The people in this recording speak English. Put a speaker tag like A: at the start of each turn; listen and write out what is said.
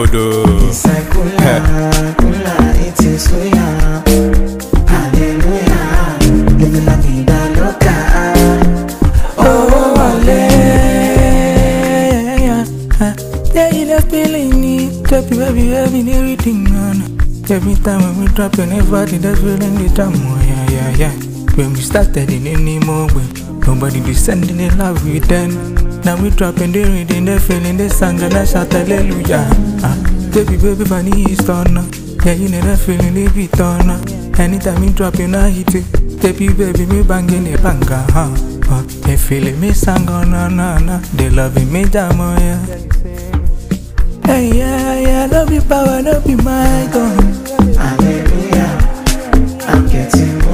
A: Odo.
B: Inside kula, it is we are. Hallelujah. Living la vida loca. Oh,
C: yeah. Yeah, you left feeling it. Baby, having everything on. Every time when we drop anybody, that's feeling the time. Yeah. When we started in any moment, nobody descending in love with them. Now we dropping the reading, they feeling the song and I shout hallelujah. Baby, funny is on. Yeah, you know that feeling the beat on. Anytime you drop, you know hit it. Baby, me banging a banger, they feeling me sang on, no. They loving me, jam, yeah. Hey, yeah, love you, power, love you, my God.
B: Hallelujah. I'm getting